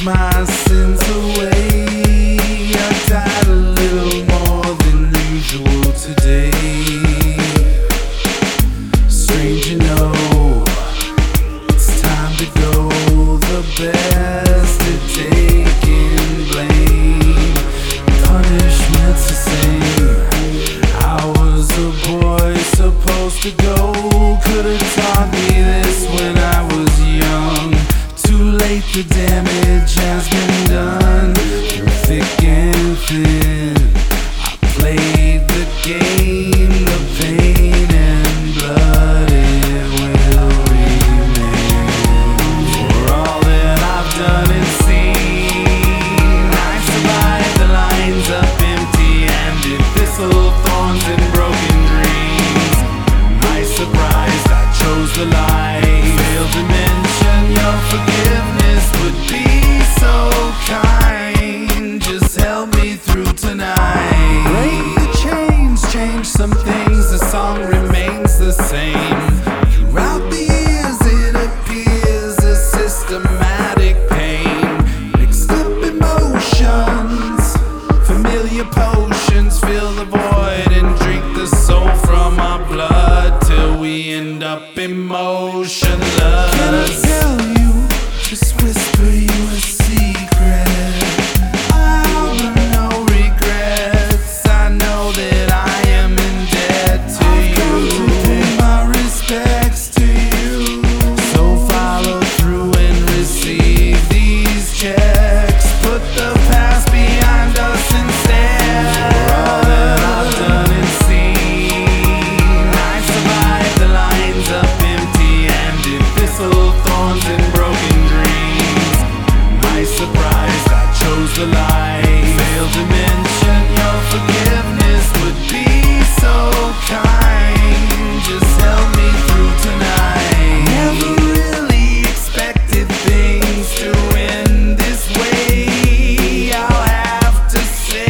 my sins away. I died a little more than usual today. Strange, you know, it's time to go. The best at taking blame. Punishment's the same. I was a boy supposed to go. Could've taught me this when I was young. Too late, the damage has been done. Through thick and thin, I played the game. The pain and blood, it will remain. For all that I've done and seen, I survived the lines up empty-handed, thistle, thorns and broken dreams. Am I surprised I chose the lie? Failed to mention your forgiveness would be so kind. Just help me through tonight. Break the chains, change some things. The song remains the same. Throughout the years it appears a systematic pain. Mixed up emotions, familiar potions. Fill the void and drink the soul from our blood till we end up emotionless. Can I tell you, just whisper you a secret? I have no regrets. I know that I am in debt to you. I've come to pay my respects to you. So follow through and receive these checks. Put the past behind us instead. For all that I've done and seen, I survived the lines up empty-handed, thistle, thorns and broken dreams. Am I surprised I chose the lie? Failed to mention your forgiveness would be so kind. Just help me through tonight. Never really expected things to end this way. I'll have to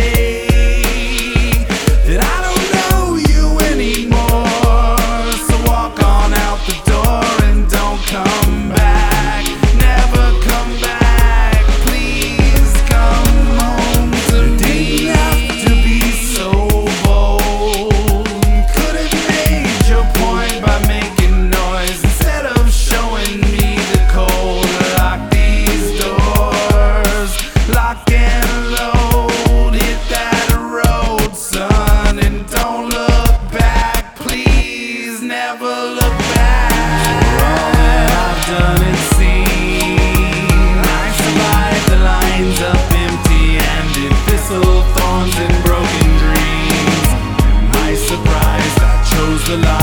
say that I don't know you anymore. So walk on out the door and don't come back. Never come back. Please come home to me. Didn't have to be so bold. Could have made your point by making noise instead of showing me the cold. Lock these doors, lock and load. Hit that road, son, and don't look back. Please never look back. For all that I've done and seen, I survived the lines up empty-handed, thistle, thorns and broken dreams. Am I surprised I chose the lie?